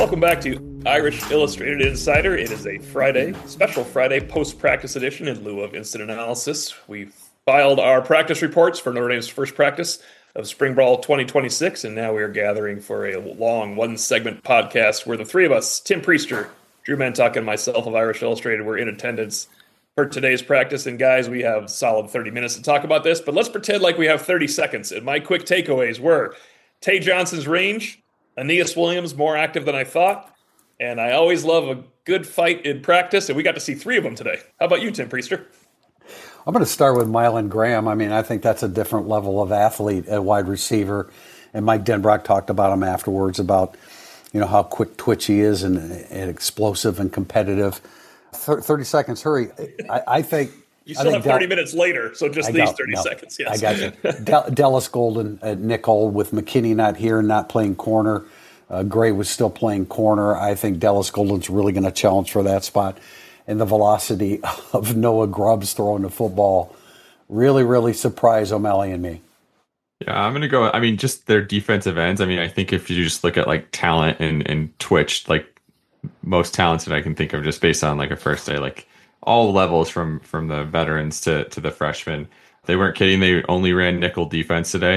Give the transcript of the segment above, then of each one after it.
Welcome back to Irish Illustrated Insider. It is a Friday, special Friday post-practice edition in lieu of instant analysis. We filed our practice reports for Notre Dame's first practice of Spring Ball 2026, and now we are gathering for a long one-segment podcast where the three of us, Tim Priester, Drew Mentuck, and myself of Irish Illustrated, were in attendance for today's practice. And guys, we have solid 30 minutes to talk about this, but let's pretend like we have 30 seconds. And my quick takeaways were Tay Johnson's range, Aeneas Williams more active than I thought, and I always love a good fight in practice, and we got to see three of them today. How about you, Tim Priester? I'm going to start with Mylan Graham. I mean, I think that's a different level of athlete at wide receiver, and Mike Denbrock talked about him afterwards about, how quick twitch he is and explosive and competitive. 30 seconds, hurry. I think... You still have 30 minutes later, so just these 30 seconds. Yes. I got you. Dallas Golden at nickel with McKinney not here and not playing corner. Gray was still playing corner. I think Dallas Golden's really going to challenge for that spot. And the velocity of Noah Grubbs throwing the football really, really surprised O'Malley and me. Yeah, I'm going to go, just their defensive ends. I think if you just look at talent and twitch, most talented I can think of just based on a first day, all levels from the veterans to the freshmen. They weren't kidding. They only ran nickel defense today.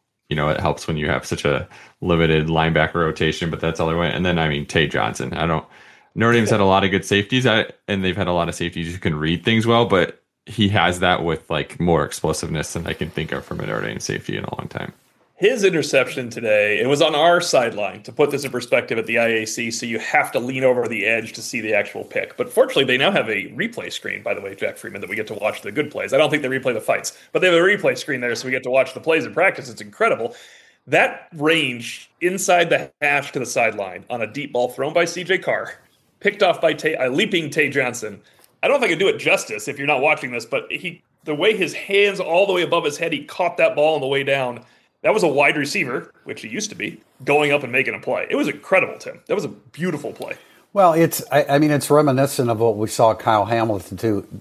It helps when you have such a limited linebacker rotation, but that's all they went. And then, Tay Johnson. Notre Dame's had a lot of good safeties, and they've had a lot of safeties who can read things well, but he has that with more explosiveness than I can think of from a Notre Dame safety in a long time. His interception today, it was on our sideline, to put this in perspective at the IAC, so you have to lean over the edge to see the actual pick. But fortunately, they now have a replay screen, by the way, Jack Freeman, that we get to watch the good plays. I don't think they replay the fights, but they have a replay screen there, so we get to watch the plays in practice. It's incredible. That range inside the hash to the sideline on a deep ball thrown by C.J. Carr, picked off by leaping Tay Johnson. I don't know if I can do it justice if you're not watching this, but the way his hands all the way above his head, he caught that ball on the way down. That was a wide receiver, which he used to be, going up and making a play. It was incredible, Tim. That was a beautiful play. Well, it's reminiscent of what we saw Kyle Hamilton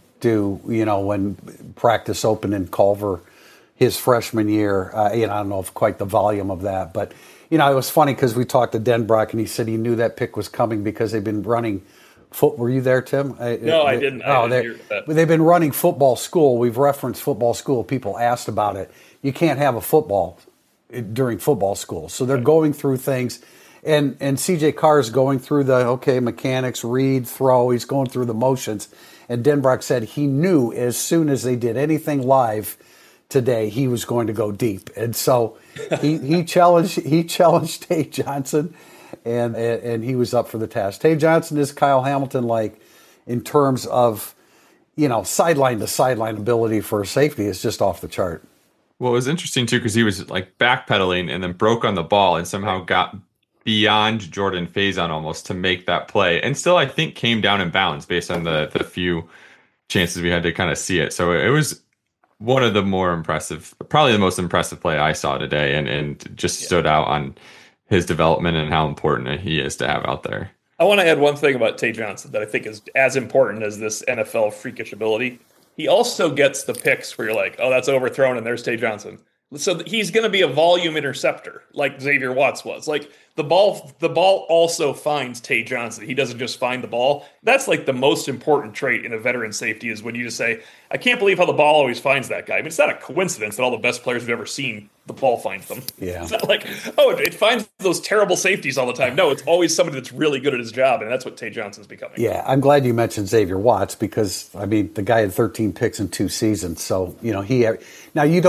do, when practice opened in Culver his freshman year. I don't know if quite the volume of that, but, it was funny because we talked to Denbrock and he said he knew that pick was coming because they've been running Were you there, Tim? No, I didn't. I didn't hear that. They've been running football school. We've referenced football school. People asked about it. You can't have a football during football school. So they're going through things. And C.J. Carr is going through the, mechanics, read, throw. He's going through the motions. And Denbrock said he knew as soon as they did anything live today, he was going to go deep. And so he challenged Tay Johnson, and he was up for the task. Tay Johnson is Kyle Hamilton, in terms of, sideline to sideline ability for a safety is just off the chart. Well, it was interesting, too, because he was backpedaling and then broke on the ball and somehow got beyond Jordan Faison almost to make that play. And still, I think, came down in bounds based on the few chances we had to kind of see it. So it was one of the more impressive, probably the most impressive play I saw today, and just stood out on his development and how important he is to have out there. I want to add one thing about Tay Johnson that I think is as important as this NFL freakish ability. He also gets the picks where you're like, oh, that's overthrown, and there's Tay Johnson. So he's going to be a volume interceptor like Xavier Watts was. The ball also finds Tay Johnson. He doesn't just find the ball. That's the most important trait in a veteran safety is when you just say, I can't believe how the ball always finds that guy. It's not a coincidence that all the best players we've ever seen, the ball finds them. Yeah. It's not it finds those terrible safeties all the time. No, it's always somebody that's really good at his job, and that's what Tay Johnson's becoming. Yeah, I'm glad you mentioned Xavier Watts because, the guy had 13 picks in 2 seasons. So, now you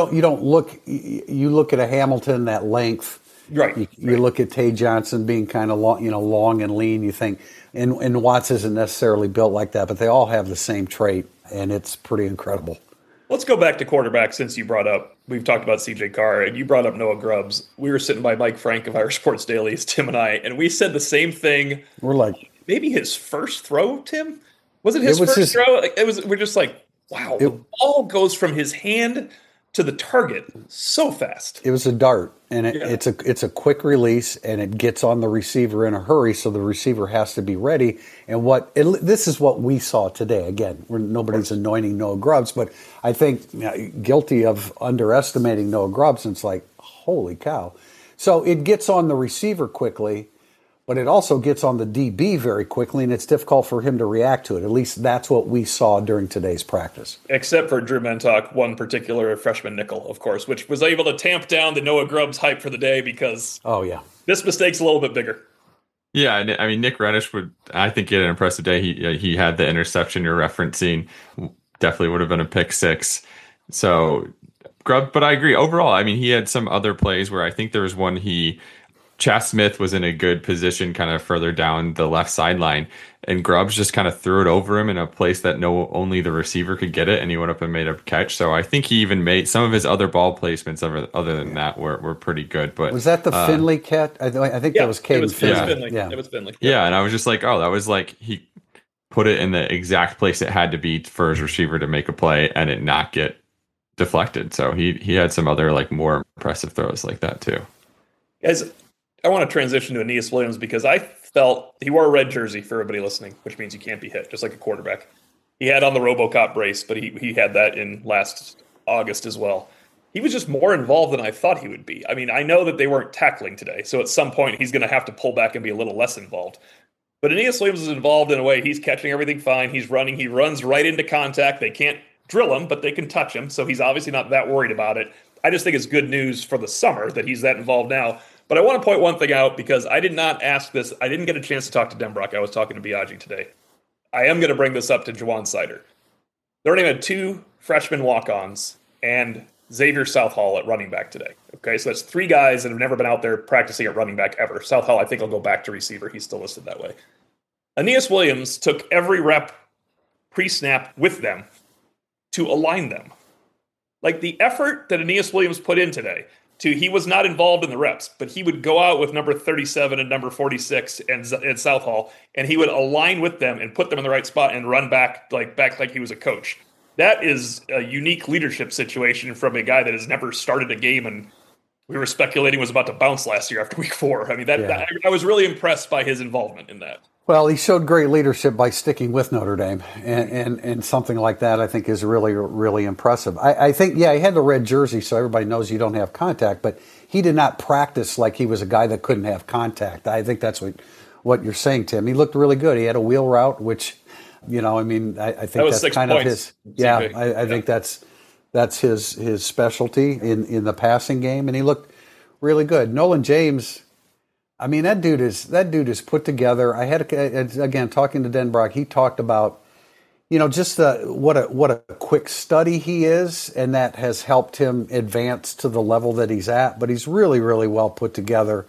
look at a Hamilton, that length. Right. You look at Tay Johnson being kind of long and lean. You think, and Watts isn't necessarily built like that, but they all have the same trait, and it's pretty incredible. Let's go back to quarterback since we've talked about C.J. Carr, and you brought up Noah Grubbs. We were sitting by Mike Frank of Irish Sports Daily, Tim and I, and we said the same thing. We're like, maybe his first throw, Tim? Was it his first throw? We're just like, wow, the ball goes from his hand to the target so fast. It was a dart, and it's a quick release, and it gets on the receiver in a hurry, so the receiver has to be ready. And this is what we saw today. Again, nobody's anointing Noah Grubbs, but I think guilty of underestimating Noah Grubbs. And it's like, holy cow! So it gets on the receiver quickly, but it also gets on the DB very quickly, and it's difficult for him to react to it. At least that's what we saw during today's practice. Except for Drew Mentok, one particular freshman nickel, of course, which was able to tamp down the Noah Grubbs hype for the day because this mistake's a little bit bigger. Yeah, I mean, Nick Reddish I think, he had an impressive day. He had the interception you're referencing. Definitely would have been a pick six. So, but I agree. Overall, I mean, he had some other plays where I think there was one Chas Smith was in a good position kind of further down the left sideline, and Grubbs just kind of threw it over him in a place that only the receiver could get it, and he went up and made a catch. So I think he even made some of his other ball placements other than that were pretty good. But was that the Finley catch? I think that was Caden Finley. Yeah, it was Finley. Yeah, and I was just like, oh, that was like he put it in the exact place it had to be for his receiver to make a play and it not get deflected. So he had some other like more impressive throws like that too. Guys, I want to transition to Aeneas Williams because I felt he wore a red jersey for everybody listening, which means you can't be hit, just like a quarterback. He had on the RoboCop brace, but he had that in last August as well. He was just more involved than I thought he would be. I mean, I know that they weren't tackling today, so at some point he's going to have to pull back and be a little less involved. But Aeneas Williams is involved in a way. He's catching everything fine. He's running. He runs right into contact. They can't drill him, but they can touch him, so he's obviously not that worried about it. I just think it's good news for the summer that he's that involved now. But I want to point one thing out because I did not ask this. I didn't get a chance to talk to Denbrock. I was talking to Biaggi today. I am going to bring this up to Jawan Sider. They're only had 2 freshman walk-ons and Xavier Southall at running back today. Okay, so that's 3 guys that have never been out there practicing at running back ever. Southall, I think, will go back to receiver. He's still listed that way. Aeneas Williams took every rep pre-snap with them to align them. Like the effort that Aeneas Williams put in today, he was not involved in the reps, but he would go out with number 37 and number 46 and Southall, and he would align with them and put them in the right spot and run back like he was a coach. That is a unique leadership situation from a guy that has never started a game and we were speculating was about to bounce last year after week 4. I mean, I was really impressed by his involvement in that. Well, he showed great leadership by sticking with Notre Dame, and something like that I think is really, really impressive. I think, he had the red jersey, so everybody knows you don't have contact, but he did not practice like he was a guy that couldn't have contact. I think that's what you're saying, Tim. He looked really good. He had a wheel route, which, I think that's kind of his. Yeah, I think that's his specialty in the passing game, and he looked really good. Nolan James. I mean, that dude is put together. I had, again, talking to Denbrock, he talked about, just what a quick study he is, and that has helped him advance to the level that he's at. But he's really, really well put together.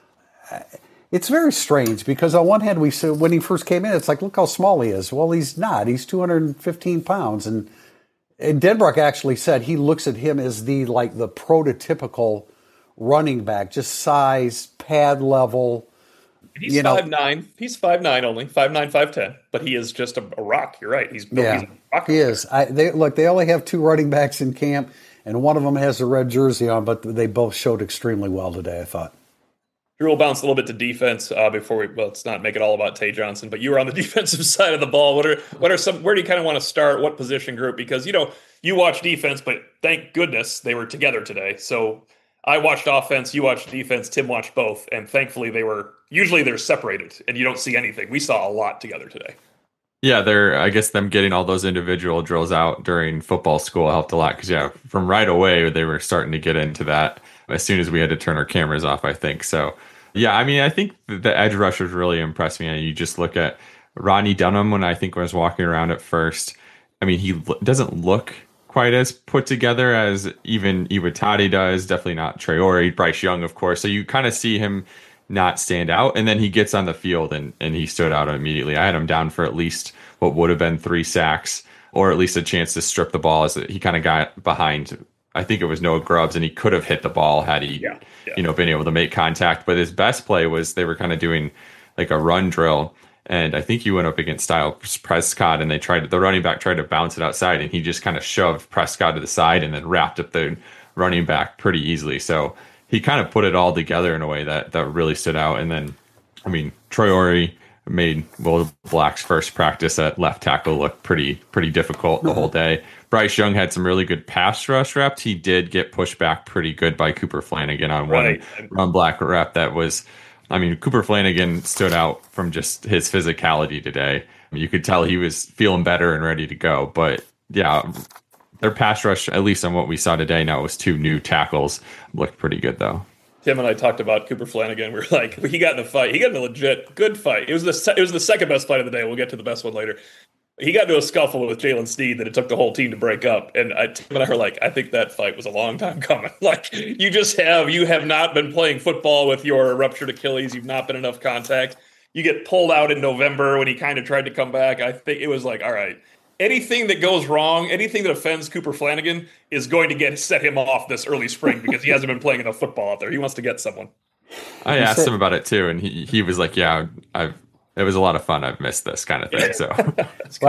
It's very strange because on one hand, we said when he first came in, it's like, look how small he is. Well, he's not. He's 215 pounds. And Denbrock actually said he looks at him as the prototypical running back, just size, pad level. He's 5'9". He's 5'9" only, 5'9", 5'10", but he is just a rock. You're right. He's a rock. He is. They only have 2 running backs in camp, and one of them has a red jersey on, but they both showed extremely well today, I thought. Drew will bounce a little bit to defense before let's not make it all about Tay Johnson, but you were on the defensive side of the ball. Where do you kind of want to start? What position group? Because, you watch defense, but thank goodness they were together today. So I watched offense, you watched defense, Tim watched both, and thankfully they're separated, and you don't see anything. We saw a lot together today. Yeah, I guess them getting all those individual drills out during football school helped a lot because, from right away, they were starting to get into that as soon as we had to turn our cameras off, I think. So, I mean, I think the edge rushers really impressed me. And you just look at Rodney Dunham when I was walking around at first. I mean, he doesn't look quite as put together as even Iwatani does. Definitely not Traore. Bryce Young, of course. So you kind of see him not stand out. And then he gets on the field and he stood out immediately. I had him down for at least what would have been 3 sacks or at least a chance to strip the ball as he kind of got behind. I think it was Noah Grubbs, and he could have hit the ball had he, been able to make contact. But his best play was they were kind of doing like a run drill. And I think he went up against Styles Prescott, and the running back tried to bounce it outside, and he just kind of shoved Prescott to the side and then wrapped up the running back pretty easily. So he kind of put it all together in a way that really stood out. And then, I mean, Traore made Will Black's first practice at left tackle look pretty difficult the whole day. Bryce Young had some really good pass rush reps. He did get pushed back pretty good by Cooper Flanagan on one run black rep that was I mean, Cooper Flanagan stood out from just his physicality today. You could tell he was feeling better and ready to go. But yeah, their pass rush, at least on what we saw today, now it was 2 new tackles, looked pretty good though. Tim and I talked about Cooper Flanagan. We were like, he got in a fight. He got in a legit good fight. It was the second best fight of the day. We'll get to the best one later. He got into a scuffle with Jalen Sneed that it took the whole team to break up. And Tim and I were like, I think that fight was a long time coming. Like, you have not been playing football with your ruptured Achilles. You've not been enough contact. You get pulled out in November when he kind of tried to come back. I think it was like, all right, anything that goes wrong, anything that offends Cooper Flanagan is going to set him off this early spring because he hasn't been playing enough football out there. He wants to get someone. I asked him about it too, and he was like, yeah, it was a lot of fun. I've missed this kind of thing. So, well,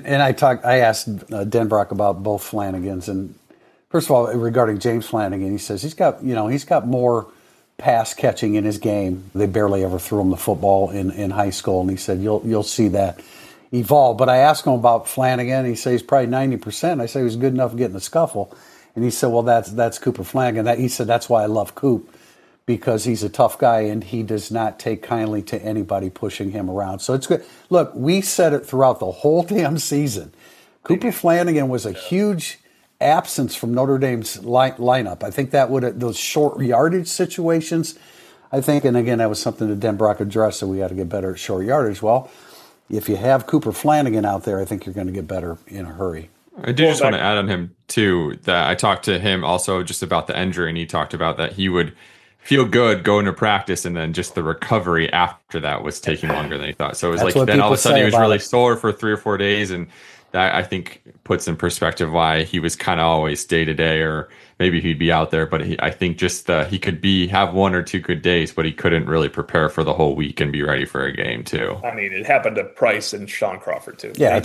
I asked Denbrock about both Flanagans, and first of all, regarding James Flanagan, he says he's got more pass catching in his game. They barely ever threw him the football in high school, and he said you'll see that evolve. But I asked him about Flanagan. He said he's probably 90%. I said he was good enough to get in the scuffle, and he said, well, that's Cooper Flanagan. He said that's why I love Coop, because he's a tough guy and he does not take kindly to anybody pushing him around. So it's good. Look, we said it throughout the whole damn season. Cooper Flanagan was a huge absence from Notre Dame's lineup. I think that those short yardage situations, I think, and again, that was something that Denbrock addressed, so we got to get better at short yardage. Well, if you have Cooper Flanagan out there, I think you're going to get better in a hurry. I do just want to add on him, too, that I talked to him also just about the injury, and he talked about that he would feel good going to practice, and then just the recovery after that was taking longer than he thought. So it was then all of a sudden he was really sore for 3 or 4 days, and that I think puts in perspective why he was kind of always day to day, or maybe he'd be out there. But I think just he could have 1 or 2 good days, but he couldn't really prepare for the whole week and be ready for a game too. I mean, it happened to Price and Sean Crawford too. Yeah,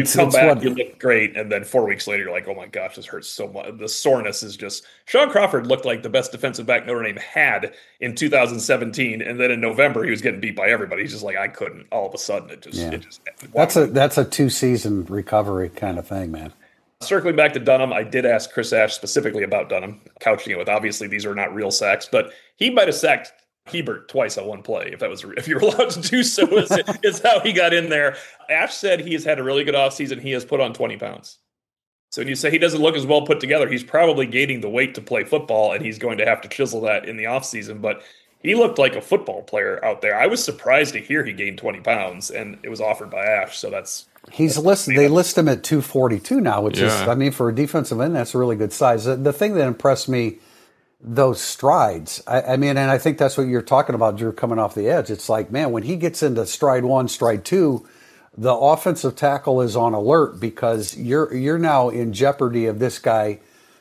you look great, and then 4 weeks later you're like, oh my gosh, this hurts so much. The soreness is just. Sean Crawford looked like the best defensive back Notre Dame had in 2017, and then in November he was getting beat by everybody. He's just like, I couldn't. All of a sudden, it just. That's a 2-season recovery kind of thing, man. Circling back to Dunham, I did ask Chris Ash specifically about Dunham, couching it with obviously these are not real sacks, but he might have sacked Hebert twice on one play if you're allowed to do so. Is how he got in there. Ash said he has had a really good offseason. He has put on 20 pounds. So when you say he doesn't look as well put together, he's probably gaining the weight to play football, and he's going to have to chisel that in the offseason. But he looked like a football player out there. I was surprised to hear he gained 20 pounds, and it was offered by Ash. So he's listed. They list him at 242 now, which is, I mean, for a defensive end, that's a really good size. The thing that impressed me, those strides. I mean, and I think that's what you're talking about, Drew, coming off the edge. It's like, man, when he gets into stride 1, stride 2, the offensive tackle is on alert because you're now in jeopardy of this guy,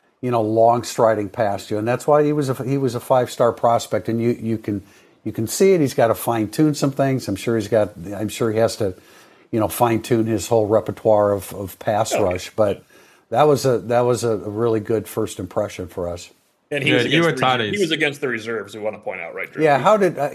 long striding past you, and that's why he was a 5-star prospect. And you can see it. He's got to fine tune some things. I'm sure he has to, fine tune his whole repertoire of pass rush. But that was a really good first impression for us. And he was against the reserves. We want to point out, right, Drew? Yeah. How did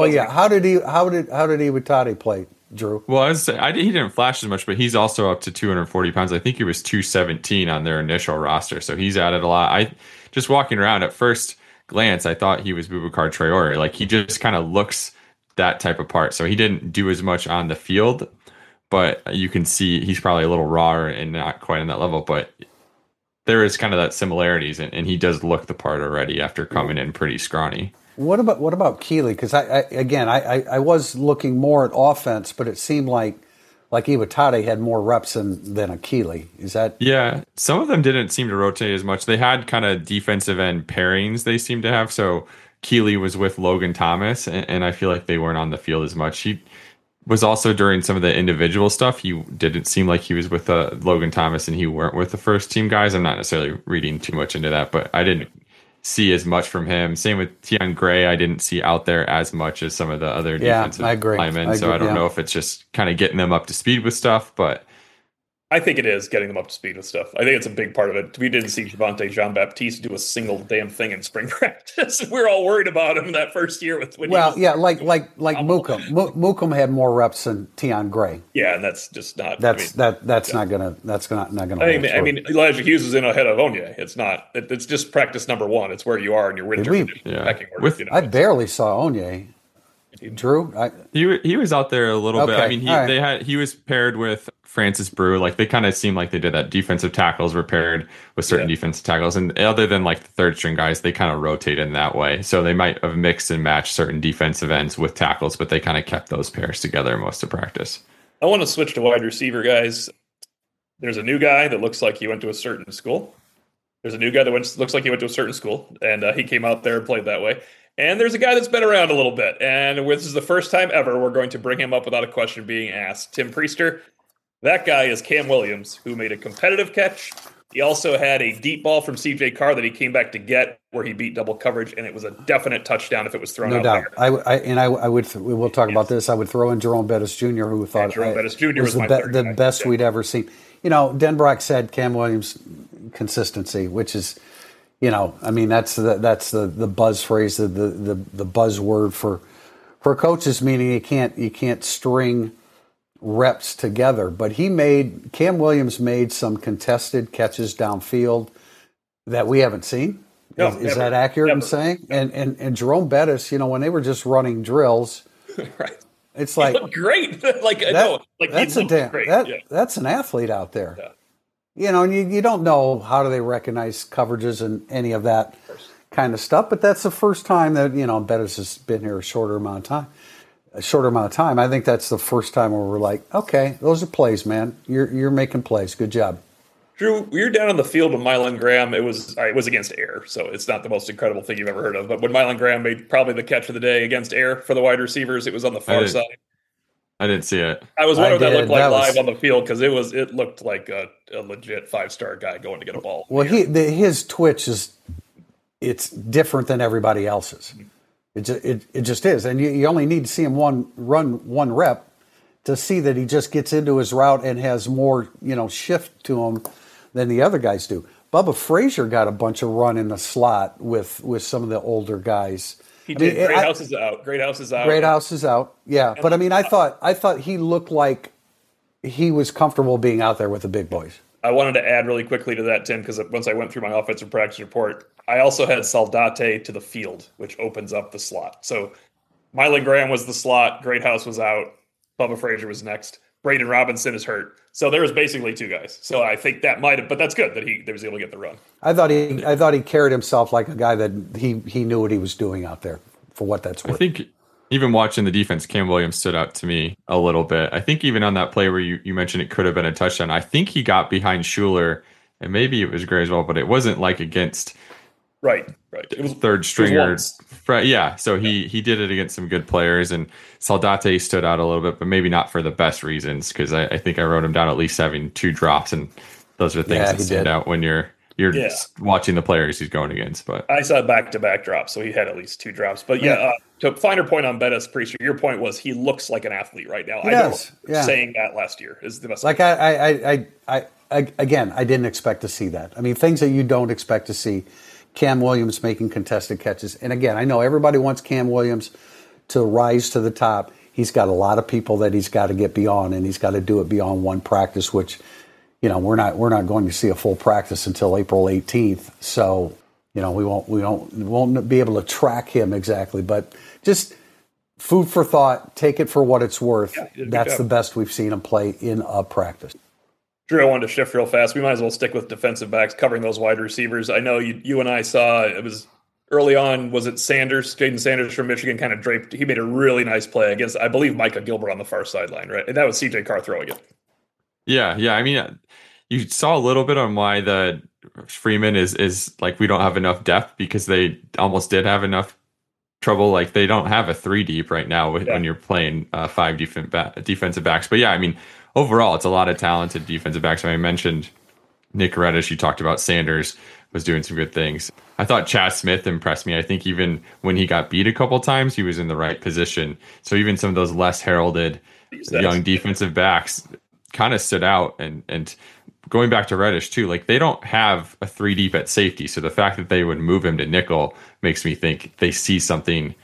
Iwatani play, Drew? Well, he didn't flash as much, but he's also up to 240 pounds. I think he was 217 on their initial roster, so he's added a lot. Just walking around at first glance, I thought he was Boubacar Traore. Like, he just kind of looks that type of part. So he didn't do as much on the field, but you can see he's probably a little raw and not quite on that level. But there is kind of that similarities, and he does look the part already after coming in pretty scrawny. What about Keeley? Because I was looking more at offense, but it seemed like Iwatani had more reps than a Keeley. Is that? Yeah, some of them didn't seem to rotate as much. They had kind of defensive end pairings they seemed to have. So Keeley was with Logan Thomas, and I feel like they weren't on the field as much. He was also during some of the individual stuff. He didn't seem like he was with Logan Thomas, and he weren't with the first team guys. I'm not necessarily reading too much into that, but I didn't see as much from him. Same with Tian Gray. I didn't see out there as much as some of the other defensive linemen. So I don't know if it's just kind of getting them up to speed with stuff, but I think it is getting them up to speed with stuff. I think it's a big part of it. We didn't see Javonte Jean-Baptiste do a single damn thing in spring practice. We're all worried about him that first year. Like Mukum. Mukum had more reps than Tian Gray. Yeah, and that's just not. That's not gonna. I mean, Elijah Hughes is in ahead of Onye. It's not. It's just practice number 1. It's where you are in your winter. I barely saw Onye. Drew, He was out there a little bit. I Okay, mean, all right. he was paired with Francis Brew. Like they kind of seemed like they did that. Defensive tackles were paired with certain Yeah. defensive tackles, and other than like the third string guys, they kind of rotated in that way. So they might have mixed and matched certain defensive ends with tackles, but they kind of kept those pairs together most of practice. I want to switch to wide receiver, guys. There's a new guy that looks like he went to a certain school. There's a new guy that looks like he went to a certain school, and he came out there and played that way. And there's a guy that's been around a little bit, and this is the first time ever we're going to bring him up without a question being asked. Tim Priester, that guy is Cam Williams, who made a competitive catch. He also had a deep ball from C.J. Carr that he came back to get, where he beat double coverage, and it was a definite touchdown if it was thrown No out doubt. there. We will talk about this. I would throw in Jerome Bettis Jr., who thought Jerome Bettis Jr. was my the, third the guy. best Yeah. we'd ever seen. You know, Denbrock said Cam Williams consistency, which is, you know, I mean that's the buzz phrase, the buzzword for coaches, meaning you can't string reps together. But Cam Williams made some contested catches downfield that we haven't seen. No, Is that accurate in saying? And Jerome Bettis, you know, when they were just running drills, Right. it's He like looked great. that's an athlete out there. Yeah. You know, and you don't know how do they recognize coverages and any of that kind of stuff, but that's the first time that, you know, Bettis has been here a shorter amount of time. I think that's the first time where we're like, okay, those are plays, man. You're making plays. Good job. Drew, we were down on the field with Mylan Graham. It was against air, so it's not the most incredible thing you've ever heard of. But when Mylan Graham made probably the catch of the day against air for the wide receivers, it was on the far side. I didn't see it. I was wondering what that looked like That live was- on the field because it looked like a legit 5-star guy going to get a ball. Well, his twitch it's different than everybody else's. It just is, and you only need to see him run one rep to see that he just gets into his route and has more, you know, shift to him than the other guys do. Bubba Frazier got a bunch of run in the slot with some of the older guys. He did. Greathouse is out. Greathouse is out. Greathouse is out. Yeah, but I mean, I thought he looked like he was comfortable being out there with the big boys. I wanted to add really quickly to that, Tim, because once I went through my offensive practice report, I also had Saldate to the field, which opens up the slot. So Mylan Graham was the slot. Greathouse was out. Bubba Frazier was next. Braden Robinson is hurt. So there was basically two guys. So I think that might have, but that's good that he was able to get the run. I thought he carried himself like a guy that he knew what he was doing out there, for what that's worth. I think even watching the defense, Cam Williams stood out to me a little bit. I think even on that play where you mentioned it could have been a touchdown, I think he got behind Schuler, and maybe it was Gray as well, but it wasn't like against Right. It was third stringer. once. Yeah, so he did it against some good players, and Saldate stood out a little bit, but maybe not for the best reasons, because I think I wrote him down at least having 2 drops, and those are things that stand out when you're watching the players he's going against. But I saw back-to-back drops, so he had at least 2 drops. But to finer point on Bettis, Priester, your point was he looks like an athlete right now. Saying that last year is the best. Like I again, I didn't expect to see that. I mean, things that you don't expect to see. Cam Williams making contested catches. And again, I know everybody wants Cam Williams to rise to the top. He's got a lot of people that he's got to get beyond, and he's got to do it beyond one practice, which, you know, we're not going to see a full practice until April 18th. So, you know, we won't be able to track him exactly, but just food for thought, take it for what it's worth. Yeah, that's the best we've seen him play in a practice. Drew, I wanted to shift real fast. We might as well stick with defensive backs, covering those wide receivers. I know you and I saw it was early on. Was it Sanders, Jaden Sanders from Michigan, kind of draped? He made a really nice play against, I believe, Micah Gilbert on the far sideline, right? And that was C.J. Carr throwing it. Yeah. I mean, you saw a little bit on why the Freeman is like we don't have enough depth, because they almost did have enough trouble. Like they don't have a 3 deep right now when you're playing 5 defensive backs. But yeah, I mean, overall, it's a lot of talented defensive backs. I mentioned Nick Reddish. You talked about Sanders was doing some good things. I thought Chaz Smith impressed me. I think even when he got beat a couple times, he was in the right position. So even some of those less heralded young defensive backs kind of stood out. And going back to Reddish too, like they don't have a 3 deep at safety. So the fact that they would move him to nickel makes me think they see something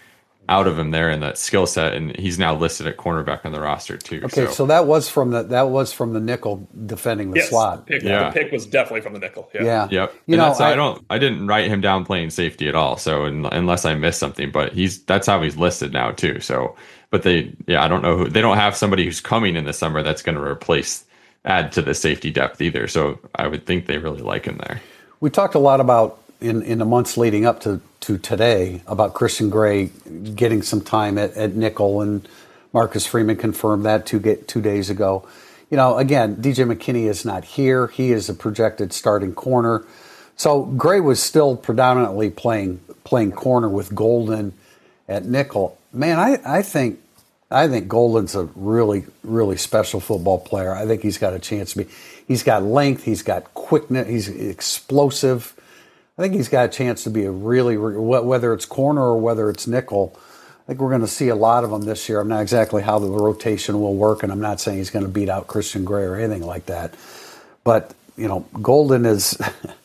out of him there in that skill set, and he's now listed at cornerback on the roster too. Okay, so that was from the nickel defending the slot. The pick was definitely from the nickel. Yeah. Yep. You know, I didn't write him down playing safety at all. So unless I missed something, but that's how he's listed now too. So, but I don't know they don't have somebody who's coming in the summer that's going to add to the safety depth either. So I would think they really like him there. We talked a lot about in the months leading up to today about Christian Gray getting some time at nickel, and Marcus Freeman confirmed that 2 days ago. You know, again, DJ McKinney is not here. He is a projected starting corner. So Gray was still predominantly playing corner with Golden at nickel. Man, I think Golden's a really, really special football player. I think he's got a chance to be. He's got length. He's got quickness. He's explosive. I think he's got a chance to be a really, whether it's corner or whether it's nickel. I think we're going to see a lot of them this year. I'm not exactly how the rotation will work, and I'm not saying he's going to beat out Christian Gray or anything like that. But, you know, Golden's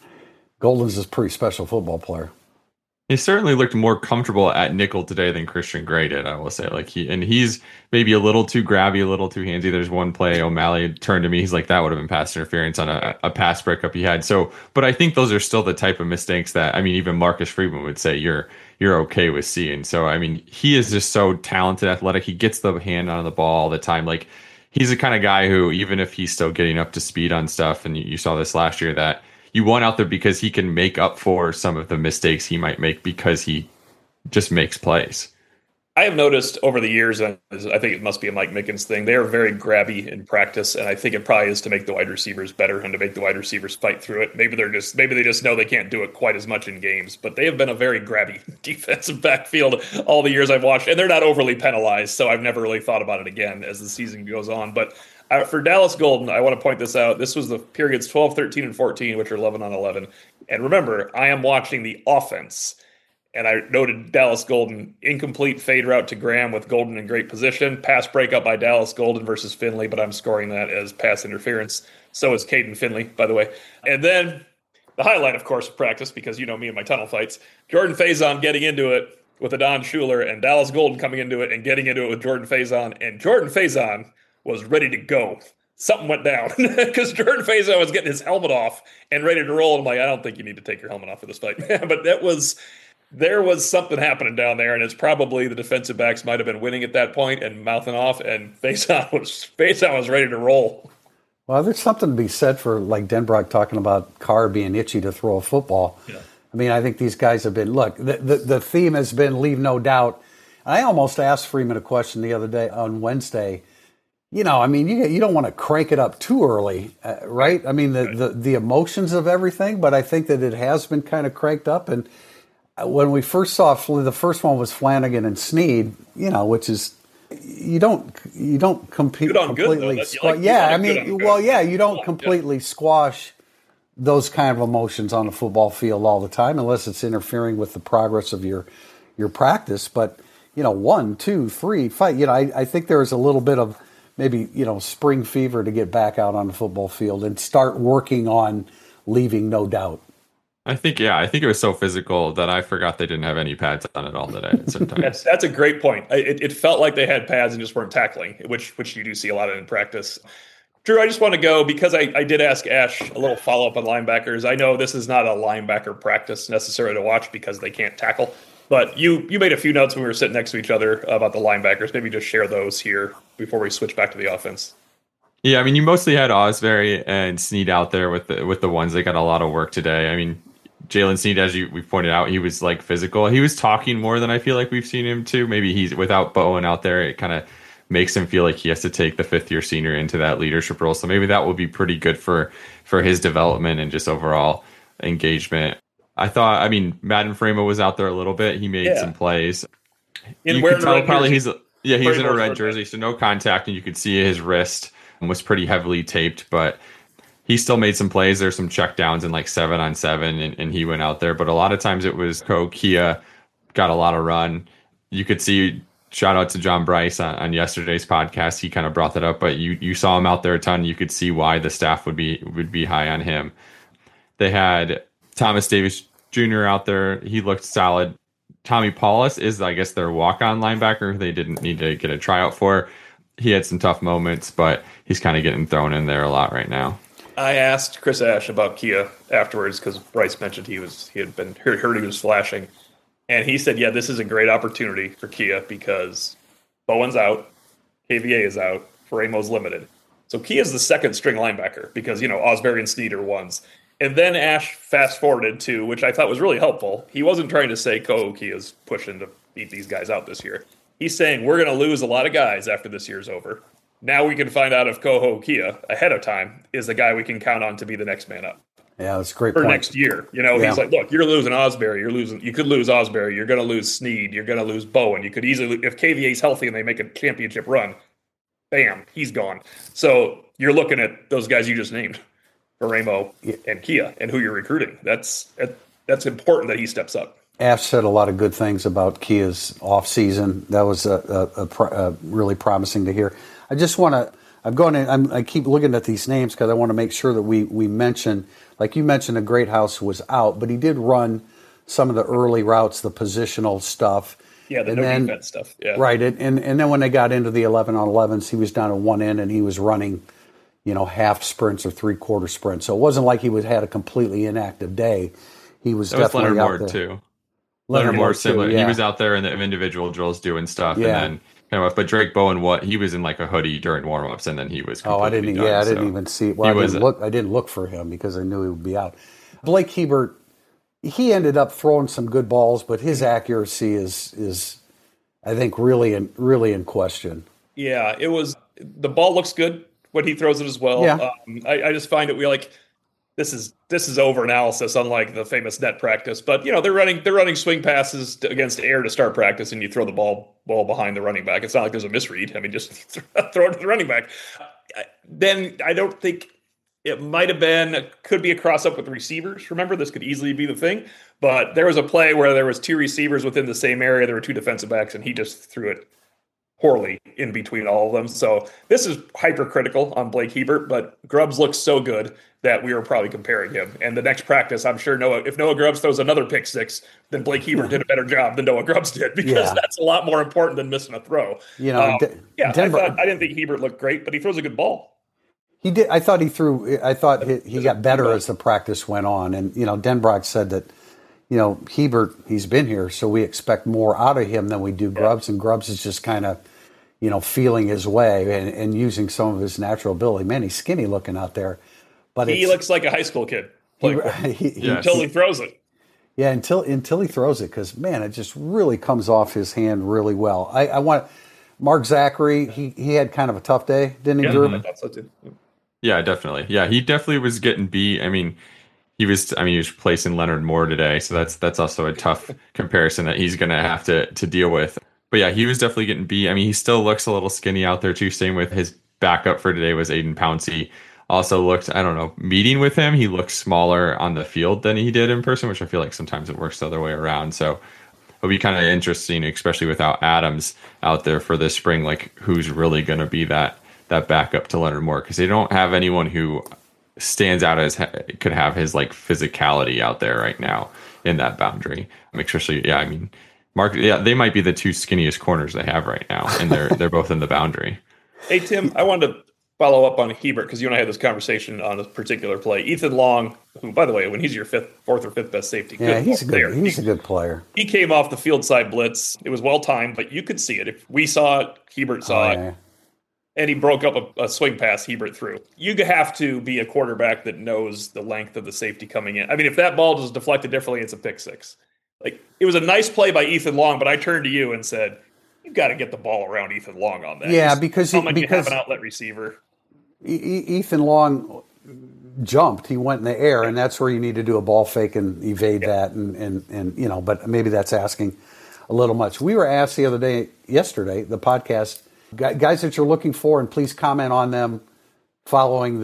a pretty special football player. He certainly looked more comfortable at nickel today than Christian Gray did, I will say. He's maybe a little too grabby, a little too handsy. There's one play O'Malley turned to me. He's like, that would have been pass interference on a pass breakup he had. So, but I think those are still the type of mistakes that, I mean, even Marcus Freeman would say you're okay with seeing. So, I mean, he is just so talented, athletic. He gets the hand on the ball all the time. Like, he's the kind of guy who, even if he's still getting up to speed on stuff, and you saw this last year, that you want out there because he can make up for some of the mistakes he might make because he just makes plays. I have noticed over the years, and I think it must be a Mike Mickens thing, they are very grabby in practice, and I think it probably is to make the wide receivers better and to make the wide receivers fight through it. Maybe they just know they can't do it quite as much in games, but they have been a very grabby defensive backfield all the years I've watched, and they're not overly penalized, so I've never really thought about it again as the season goes on. But for Dallas Golden, I want to point this out. This was the periods 12, 13, and 14, which are 11 on 11. And remember, I am watching the offense. And I noted Dallas Golden, incomplete fade route to Graham with Golden in great position. Pass breakup by Dallas Golden versus Finley, but I'm scoring that as pass interference. So is Caden Finley, by the way. And then the highlight, of course, of practice, because you know me and my tunnel fights, Jordan Faison getting into it with Adon Schuler, and Dallas Golden coming into it and getting into it with Jordan Faison. And Jordan Faison was ready to go. Something went down because Jordan Faison was getting his helmet off and ready to roll. I'm like, I don't think you need to take your helmet off for this fight. But there was something happening down there, and it's probably the defensive backs might have been winning at that point and mouthing off, and Faison was ready to roll. Well, there's something to be said for, like, Denbrock talking about Carr being itchy to throw a football. Yeah. I mean, I think these guys have been, look, the theme has been leave no doubt. I almost asked Freeman a question the other day on Wednesday. You know, I mean, you don't want to crank it up too early, right? I mean, the emotions of everything, but I think that it has been kind of cranked up. And when we first saw the first one was Flanagan and Snead, you know, which is you don't completely squash those kind of emotions on the football field all the time unless it's interfering with the progress of your practice. But you know, 1, 2, 3, 5. You know, I think there is a little bit of maybe, you know, spring fever to get back out on the football field and start working on leaving no doubt. I think it was so physical that I forgot they didn't have any pads on it all today. Sometimes that's a great point. It felt like they had pads and just weren't tackling, which you do see a lot of in practice. Drew, I just want to go because I did ask Ash a little follow-up on linebackers. I know this is not a linebacker practice necessarily to watch because they can't tackle, but you made a few notes when we were sitting next to each other about the linebackers. Maybe just share those here before we switch back to the offense. Yeah, I mean, you mostly had Osbury and Snead out there with the ones that got a lot of work today. I mean, Jalen Snead, as we pointed out, he was like physical. He was talking more than I feel like we've seen him to. Maybe he's without Bowen out there, it kind of makes him feel like he has to take the fifth-year senior into that leadership role. So maybe that will be pretty good for his development and just overall engagement. I mean, Madden Framo was out there a little bit. He made some plays. You could tell probably he's in a red jersey, so no contact, and you could see his wrist was pretty heavily taped, but he still made some plays. There's some check downs in like 7-on-7, and he went out there. But a lot of times it was Kia got a lot of run. You could see, shout out to John Bryce on yesterday's podcast. He kind of brought that up, but you saw him out there a ton. You could see why the staff would be high on him. They had Thomas Davis Jr. out there. He looked solid. Tommy Paulus is, I guess, their walk-on linebacker who they didn't need to get a tryout for. He had some tough moments, but he's kind of getting thrown in there a lot right now. I asked Chris Ash about Kia afterwards because Bryce mentioned he had been heard he was flashing, and he said, "Yeah, this is a great opportunity for Kia because Bowen's out, KVA is out, Raimo's limited, so Kia's the second string linebacker because Osbury and Snead are ones." And then Ash fast forwarded to, which I thought was really helpful. He wasn't trying to say Kia's pushing to beat these guys out this year. He's saying we're going to lose a lot of guys after this year's over. Now we can find out if Kia ahead of time is the guy we can count on to be the next man up. Yeah, that's a great for point. next year. He's like, look, you're losing Osbury. You could lose Osbury. You're going to lose Snead. You're going to lose Bowen. You could easily, if KVA's healthy and they make a championship run, bam, he's gone. So you're looking at those guys you just named, Raimo and Kia, and who you're recruiting. That's important that he steps up. Ash said a lot of good things about Kia's offseason. That was really promising to hear. I just want to. I keep looking at these names because I want to make sure that we mention, like you mentioned, the Great House was out, but he did run some of the early routes, the positional stuff. Yeah, the defense stuff. Yeah, right. And then when they got into the 11-on-11s, he was down at one end and he was running, half sprints or 3/4 sprints. So it wasn't like he had a completely inactive day. He was definitely Leonard out Moore there. Too. Leonard Moore similar. Yeah. He was out there in the individual drills doing stuff, and then but Drake Bowen, he was in like a hoodie during warmups, and then he was. I didn't even see. Well, I didn't look for him because I knew he would be out. Blake Hebert, he ended up throwing some good balls, but his accuracy is I think really in question. Yeah, it was. The ball looks good when he throws it as well. Yeah. I just find it this is over analysis, unlike the famous net practice. But they're running swing passes against air to start practice, and you throw the ball behind the running back. It's not like there's a misread. I mean, just throw it to the running back. Then I don't think it could be a cross up with the receivers. Remember, this could easily be the thing. But there was a play where there was two receivers within the same area. There were two defensive backs, and he just threw it poorly in between all of them. So this is hypercritical on Blake Hebert, but Grubbs looks so good that we were probably comparing him. And the next practice, I'm sure if Noah Grubbs throws another pick six, then Blake Hebert did a better job than Noah Grubbs did, because that's a lot more important than missing a throw. Denver, I didn't think Hebert looked great, but he throws a good ball. He did. I thought he got better as the practice went on. And, Denbrock said that, Hebert, he's been here, so we expect more out of him than we do Grubbs. And Grubbs is just kind of, feeling his way and using some of his natural ability. Man, he's skinny looking out there. But he looks like a high school kid until he throws it. Yeah, until he throws it, because, man, it just really comes off his hand really well. I want Mark Zachary, he had kind of a tough day, didn't he, Drew? I thought so too. Yeah, definitely. Yeah, he definitely was getting beat. He was placing Leonard Moore today, so that's also a tough comparison that he's going to have to deal with. But yeah, he was definitely getting beat. He still looks a little skinny out there too. Same with his backup for today was Aiden Pouncey. Also looked, meeting with him, he looked smaller on the field than he did in person, which I feel like sometimes it works the other way around. So it'll be kind of interesting, especially without Adams out there for this spring, like who's really going to be that backup to Leonard Moore, because they don't have anyone who stands out as could have his like physicality out there right now in that boundary. Especially, Mark, they might be the two skinniest corners they have right now, and they're both in the boundary. Hey Tim, I wanted to follow up on Hebert because you and I had this conversation on a particular play. Ethan Long, who, by the way, when he's your fourth or fifth best safety, he's a good player. He came off the field side blitz. It was well timed, but you could see it. If we saw it, Hebert saw it. And he broke up a swing pass Hebert threw. You have to be a quarterback that knows the length of the safety coming in. If that ball is deflected differently, it's a pick six. Like, it was a nice play by Ethan Long, but I turned to you and said, "You've got to get the ball around Ethan Long on that." Yeah, because you have an outlet receiver. Ethan Long jumped. He went in the air, and that's where you need to do a ball fake and evade that. And but maybe that's asking a little much. We were asked yesterday, the podcast, guys that you're looking for, and please comment on them following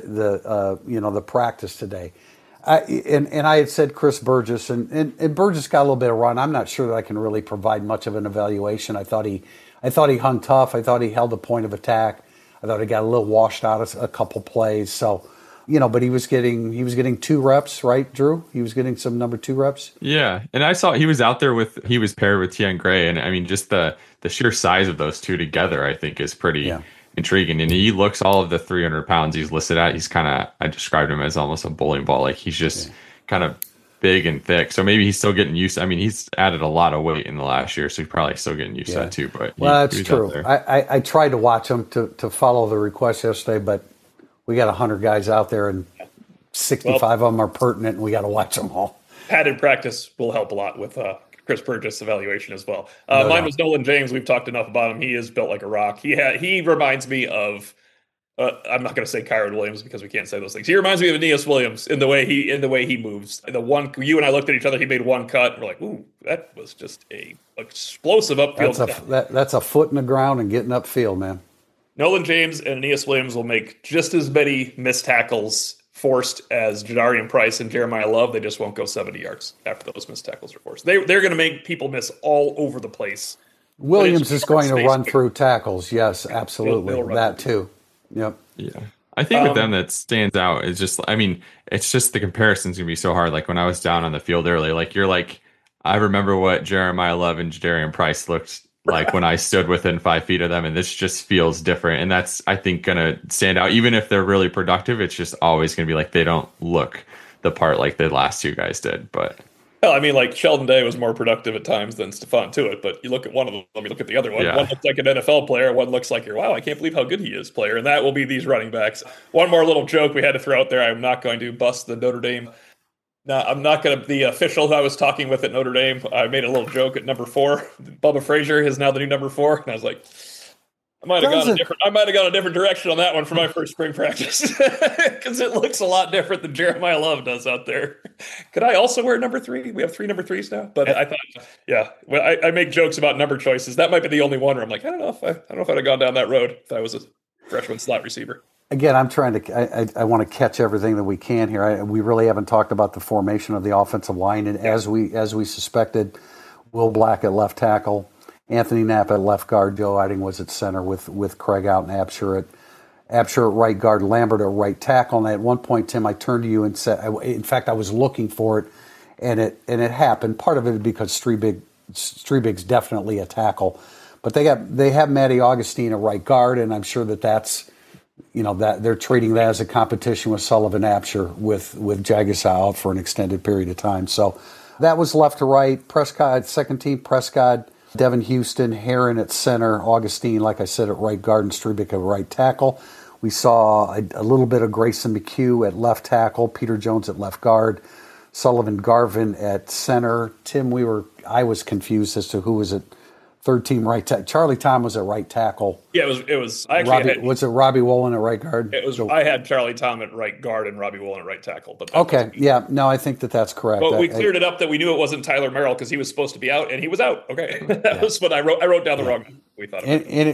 the practice today. And I had said Chris Burgess, and Burgess got a little bit of run. I'm not sure that I can really provide much of an evaluation. I thought he hung tough. I thought he held the point of attack. I thought he got a little washed out of a couple plays. So But he was getting 2 reps, right, Drew? He was getting some number 2 reps. Yeah, and I saw he was out there he was paired with Tian Gray, and I mean, just the sheer size of those two together, I think, is pretty intriguing. And he looks all of the 300 pounds he's listed at. He's I described him as almost a bowling ball. Like he's just kind of big and thick. So maybe he's still getting used. I mean, he's added a lot of weight in the last year, so he's probably still getting used to that too. But that's true. I tried to watch him to follow the request yesterday, but we got 100 guys out there, and 65 of them are pertinent, and we got to watch them all. Padded practice will help a lot with Chris Burgess' evaluation as well. Mine was Nolan James. We've talked enough about him. He is built like a rock. He reminds me of. I'm not going to say Kyron Williams because we can't say those things. He reminds me of Aeneas Williams in the way he moves. The one you and I looked at each other. He made one cut. And we're like, ooh, that was just a explosive upfield. That's a foot in the ground and getting upfield, man. Nolan James and Aeneas Williams will make just as many missed tackles forced as Jadarian Price and Jeremiah Love. They just won't go 70 yards after those missed tackles are forced. They're going to make people miss all over the place. Williams is going to run through tackles. Yes, absolutely. That too. Yep. Yeah. I think with them that stands out is just, I mean, it's just the comparison's going to be so hard. Like when I was down on the field early, like you're like, I remember what Jeremiah Love and Jadarian Price looked like when I stood within 5 feet of them, and this just feels different. And that's, I think, going to stand out. Even if they're really productive, it's just always going to be like they don't look the part like the last 2 guys did. But well, I mean, like Sheldon Day was more productive at times than Stephon Tuitt, but you look at one of them, you look at the other one. Yeah. One looks like an NFL player, one looks like wow, I can't believe how good he is player, and that will be these running backs. One more little joke we had to throw out there. I'm not going to bust the Notre Dame. No, I'm not going to. The official who I was talking with at Notre Dame, I made a little joke at number 4. Bubba Frazier is now the new number 4, and I was like, I might have gone a different direction on that one for my first spring practice because it looks a lot different than Jeremiah Love does out there. Could I also wear number 3? We have 3 number 3s now, but I thought, well, I make jokes about number choices. That might be the only one where I'm like, I don't know if I'd have gone down that road if I was a freshman slot receiver. Again, I'm trying to. I want to catch everything that we can here. We really haven't talked about the formation of the offensive line, and as we suspected, Will Black at left tackle, Anthony Knapp at left guard, Joe Eiding was at center with Craig out and Absher at right guard, Lambert at right tackle. And at one point, Tim, I turned to you and said, in fact, I was looking for it, and it happened. Part of it is because Strebig's definitely a tackle, but they have Matty Augustine at right guard, and I'm sure that's. That they're treating that as a competition with Sullivan Absher with Jagisa out for an extended period of time. So that was left to right. Prescott, second team, Prescott, Devin Houston, Heron at center, Augustine, like I said, at right guard, and Strebig at right tackle. We saw a little bit of Grayson McHugh at left tackle, Peter Jones at left guard, Sullivan Garvin at center. Tim, I was confused as to who was at third team right tackle. Charlie Tom was at right tackle. Yeah, it was. I actually was it Robbie Wollen at right guard? It was. I had Charlie Tom at right guard and Robbie Wollen at right tackle. But okay, yeah, no, I think that's correct. But we cleared it up that we knew it wasn't Tyler Merrill because he was supposed to be out and he was out. Okay, that was what I wrote. I wrote down the wrong. We thought.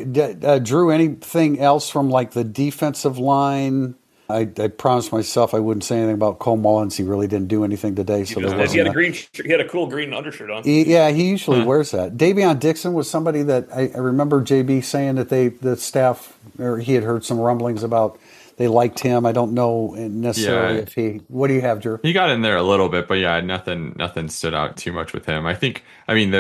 Drew, anything else from like the defensive line? I promised myself I wouldn't say anything about Cole Mullins. He really didn't do anything today. So he had a cool green undershirt on. He usually wears that. Davion Dixon was somebody that I remember JB saying that the staff, or he had heard some rumblings about they liked him. I don't know necessarily if he. What do you have, Drew? He got in there a little bit, but yeah, nothing stood out too much with him. I think. I mean,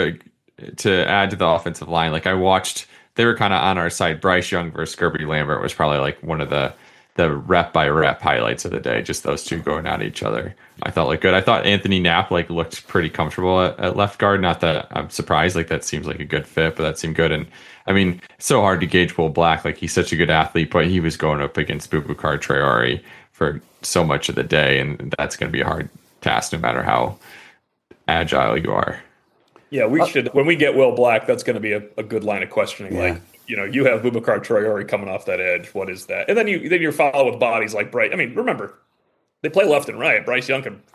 to add to the offensive line, like I watched, they were kind of on our side. Bryce Young versus Kirby Lambert was probably like one of the rep by rep highlights of the day, just those two going at each other. I thought looked good. I thought Anthony Knapp looked pretty comfortable at left guard. Not that I'm surprised, that seems like a good fit, but that seemed good. And I mean, it's so hard to gauge Will Black. He's such a good athlete, but he was going up against Boubacar Traore for so much of the day, and that's going to be a hard task no matter how agile you are. Yeah, we should, when we get Will Black, that's going to be a good line of questioning. Yeah. You have Boubacar Traore coming off that edge. What is that? And then you follow with bodies like Bryce. I mean, remember, they play left and right. Bryce Young can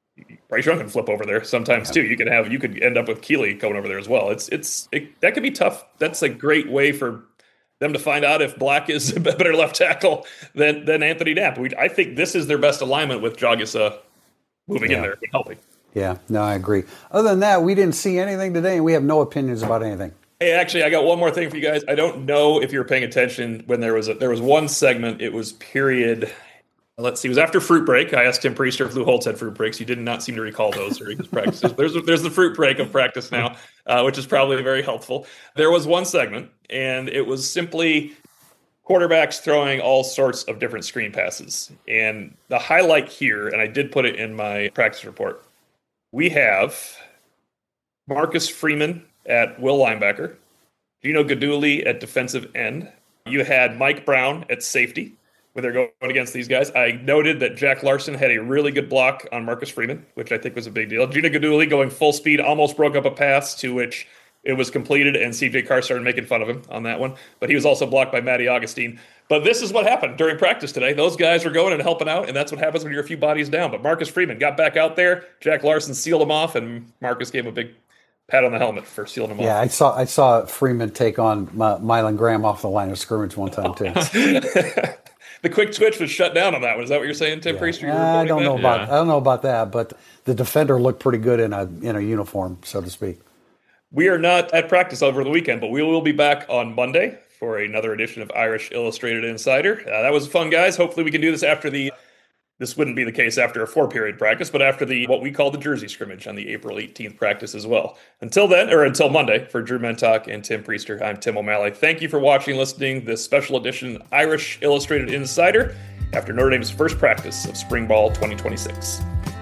flip over there sometimes too. You could end up with Keeley going over there as well. That could be tough. That's a great way for them to find out if Black is a better left tackle than Anthony Knapp. I think this is their best alignment with Jagisa moving in there and helping. Yeah, no, I agree. Other than that, we didn't see anything today, and we have no opinions about anything. Hey, actually, I got one more thing for you guys. I don't know if you were paying attention when there was one segment. It was period Let's see. It was after fruit break. I asked Tim Priester if Lou Holtz had fruit breaks. He did not seem to recall those during his practices. There's the fruit break of practice now, which is probably very helpful. There was one segment, and it was simply quarterbacks throwing all sorts of different screen passes. And the highlight here, and I did put it in my practice report, we have Marcus Freeman at will linebacker, Gino Guidugli at defensive end. You had Mike Brown at safety when they're going against these guys. I noted that Jack Larson had a really good block on Marcus Freeman, which I think was a big deal. Gino Guidugli going full speed, almost broke up a pass to which it was completed, and CJ Carr started making fun of him on that one. But he was also blocked by Matty Augustine. But this is what happened during practice today. Those guys were going and helping out, and that's what happens when you're a few bodies down. But Marcus Freeman got back out there. Jack Larson sealed him off, and Marcus gave him a big pat on the helmet for sealing him off. Yeah, I saw Freeman take on Mylan Graham off the line of scrimmage one time, too. The quick twitch was shut down on that one. Is that what you're saying, Tim Priester? I don't know about that, but the defender looked pretty good in a uniform, so to speak. We are not at practice over the weekend, but we will be back on Monday for another edition of Irish Illustrated Insider. That was fun, guys. Hopefully we can do this after this wouldn't be the case after a 4-period practice, but after what we call the Jersey scrimmage on the April 18th practice as well. Until Monday, for Drew Mentok and Tim Priester, I'm Tim O'Malley. Thank you for watching and listening to this special edition Irish Illustrated Insider after Notre Dame's first practice of Spring Ball 2026.